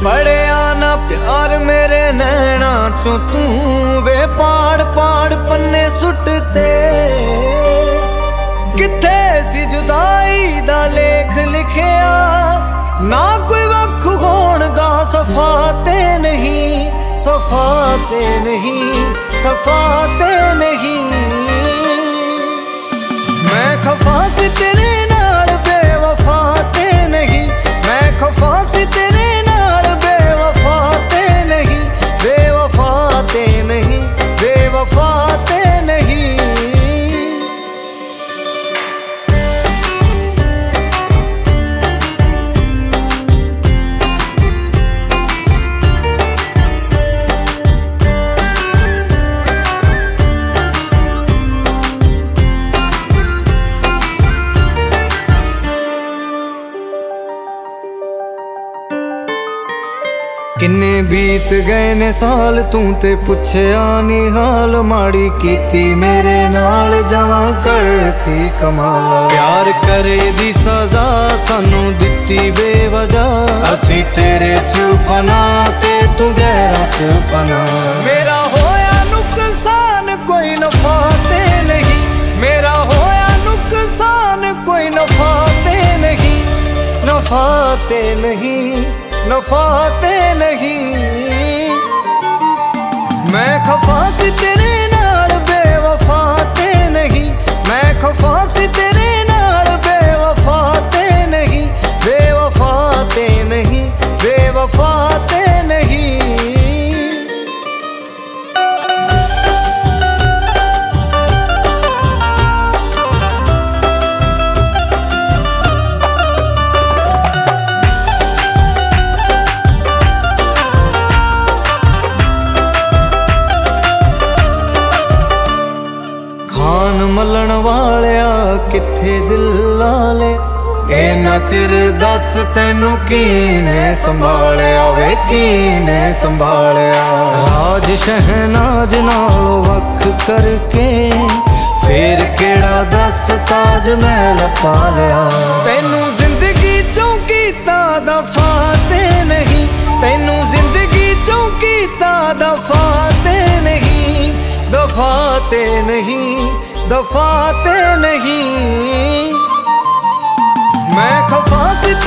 पढ़िया ना प्यार मेरे नैना चो तू वे पाड़ पाड़ पन्ने सुटते किथे सी जुदाई दा लेख लिखिया ना कोई वख होण दा सफाते नहीं सफाते नहीं सफाते नहीं मैं खफा सी तेरे नाल बेवफाते नहीं मैं खफा सी तेरे नाल बेवफाते नहीं बेवफाते नहीं बेवफाते नहीं किन्ने बीत गए ने साल तू ते पुछया नी हाल माड़ी कीती मेरे नाल जवा करती कमाल प्यार करे दी सजा सानू दिती बेवजह असी तेरे च फना ते तू गैरा च फना मेरा होया नुकसान कोई नफा ते नहीं मेरा होया नुकसान कोई नफा ते नहीं नफा ते नहीं नफाते नहीं मैं खफा सी तेरे नाल बेवफाते नहीं मैं खफा सी तेरे नाल बेवफाते नहीं बेवफाते नहीं बेवफाते नहीं मलन वालिया किथे दिल लाले इन्ना चिर दस तेनू कीने संभालिया वे कीने संभालिया राज शहनाज नालों वख करके फिर केड़ा दस ताज महल पा लिया तेनू जिंदगी चों कीता दफाते नहीं तेनू जिंदगी चों कीता दफाते नहीं दफाते नहीं दफाते नहीं मैं खफा सी